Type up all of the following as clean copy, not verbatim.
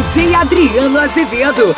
DJ Adriano Azevedo.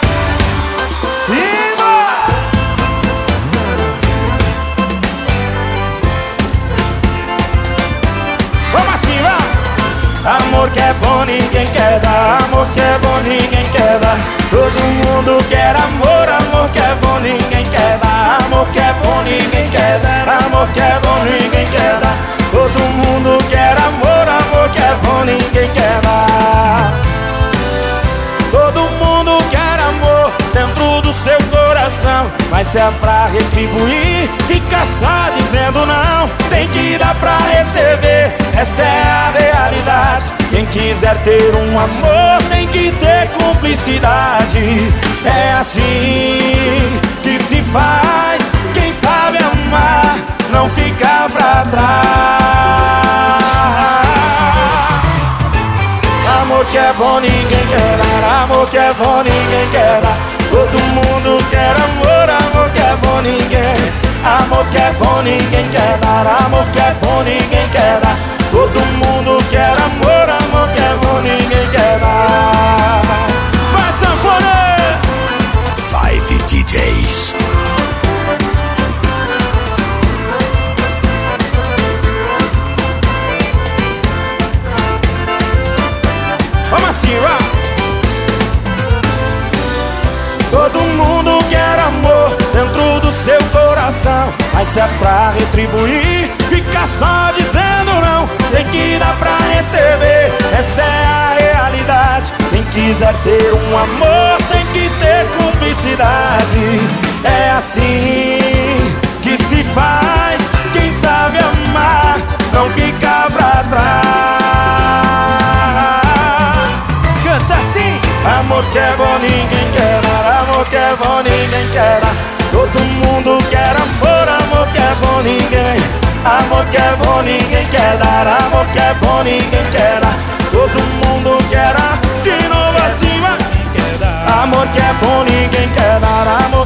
Vamos assim, vai! Amor que é bom ninguém quer dar, amor que é bom ninguém quer dar. Todo mundo quer amor, amor que é bom ninguém quer dar. Amor que é bom ninguém quer dar, amor que é bom ninguém quer dar. Todo mundo quer amor, amor que é bom ninguém quer dar. Todo mundo quer amor dentro do seu coração, mas se é pra retribuir, fica só dizendo não. Tem que dar pra receber, essa é a realidade. Quem quiser ter um amor tem que ter cumplicidade. É assim que se faz, quem sabe amar não fica pra trás. Amor que é bom ninguém quer dar, amor que é bom ninguém quer dar. Todo mundo quer amor, amor que é bom ninguém. Amor que é bom ninguém quer dar, amor que é bom ninguém quer dar. Todo mundo quer amor, amor que é bom ninguém quer dar. Vai, sanfoneiro! 5 DJs. Vamos assim, vai! Todo mundo quer amor dentro do seu coração, mas se é pra retribuir, fica só dizendo não. Tem que dar pra receber, essa é a realidade. Quem quiser ter um amor tem que ter cumplicidade. É assim que se faz, quem sabe amar não fica pra trás. Canta assim! Amor que é bom ninguém quer dar, amor que é bom ninguém quer dar. Todo mundo quer amor, amor que é bom ninguém. Amor que é bom ninguém quer dar, amor que é bom ninguém quer dar. Todo mundo quer de novo acima. Amor que é bom ninguém quer dar, amor